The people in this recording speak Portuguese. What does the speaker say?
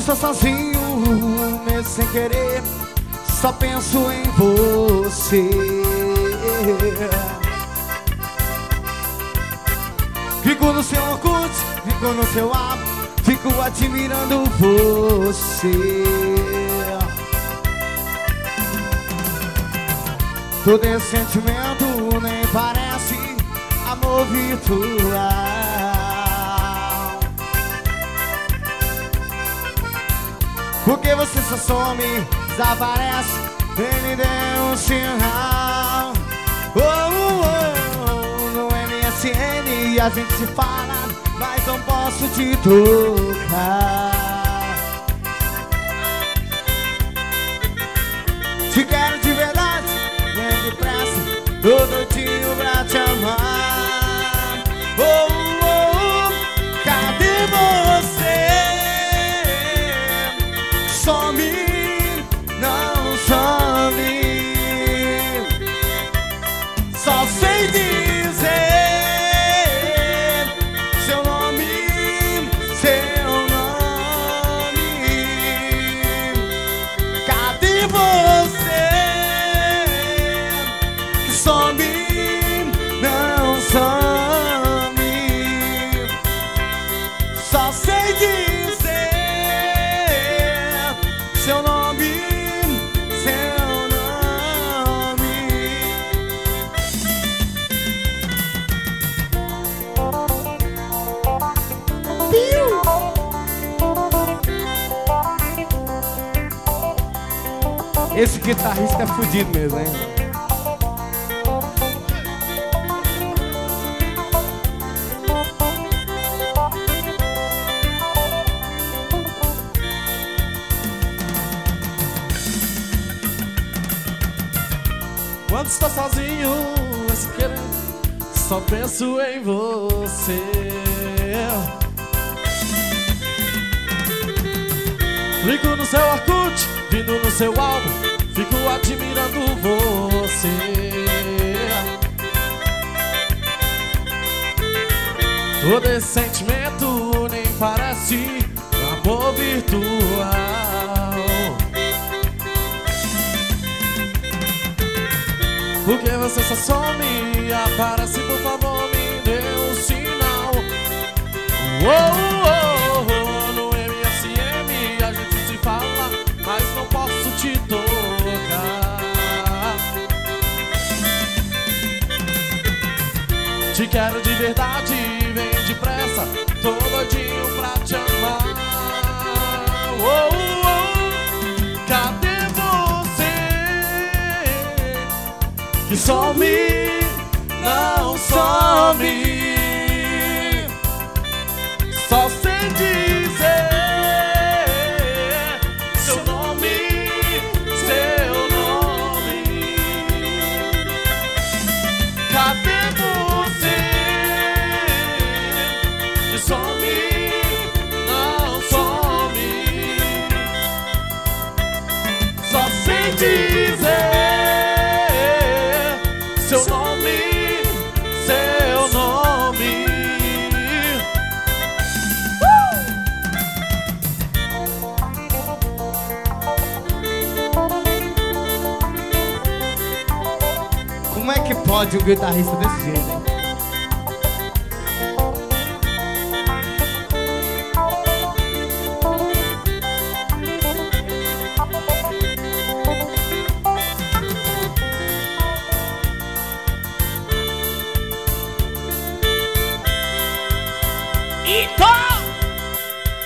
estou sozinho, mesmo sem querer, só penso em você. Fico no seu Orkut, fico no seu app, fico admirando você. Todo esse sentimento nem parece amor virtual. Porque você só some, desaparece, vem me dê um sinal. No MSN a gente se fala, mas não posso te tocar. Te quero de verdade, vem depressa, tô doidinho pra te amar. Cadê você? Some, não some. Só sei dizer seu nome, seu nome. Cadê você? Some, não some. Só sei dizer seu nome, seu nome. Esse guitarrista é fudido mesmo, hein? Quando estou sozinho, sem querer, só penso em você. Clico no seu Orkut, vindo no seu álbum, fico admirando você. Todo esse sentimento nem parece amor virtual. Porque você só some, aparece, por favor, me dê um sinal. No MSN a gente se fala, mas não posso te tocar. Te quero de verdade, vem depressa, tô doidinho pra te amar. Cadê você? Que some, não some. Só sei dizer seu nome, seu nome. Cadê você? Que some, não some. Só sei dizer seu nome, seu nome. Como é que pode um guitarrista desse jeito, hein?